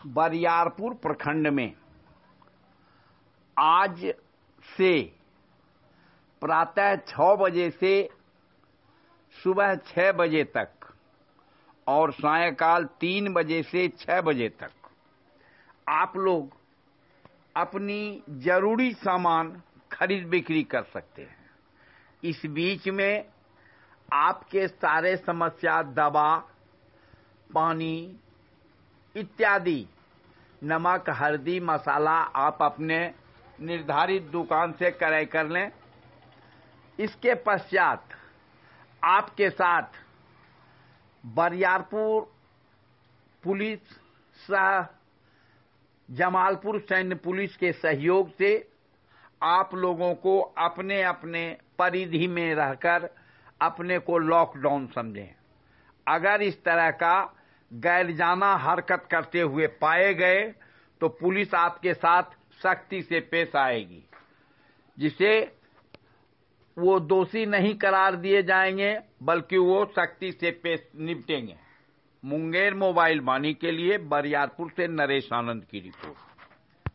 बरियारपुर प्रखंड में आज से प्रातः 6 बजे से सुबह 6 बजे तक और सायंकाल 3 बजे से 6 बजे तक आप लोग अपनी जरूरी सामान खरीद बिक्री कर सकते हैं। इस बीच में आपके सारे समस्या दवा, पानी इत्यादि, नमक, हल्दी, मसाला आप अपने निर्धारित दुकान से क्रय कर लें। इसके पश्चात आपके साथ बरियारपुर पुलिस सह जमालपुर सैन्य पुलिस के सहयोग से आप लोगों को अपने अपने परिधि में रहकर अपने को लॉकडाउन समझें। अगर इस तरह का गैरजाना हरकत करते हुए पाए गए तो पुलिस आपके साथ सख्ती से पेश आएगी, जिसे वो दोषी नहीं करार दिए जाएंगे बल्कि वो सख्ती से पेश निपटेंगे। मुंगेर मोबाइल वाणी के लिए बरियारपुर से नरेश आनंद की रिपोर्ट।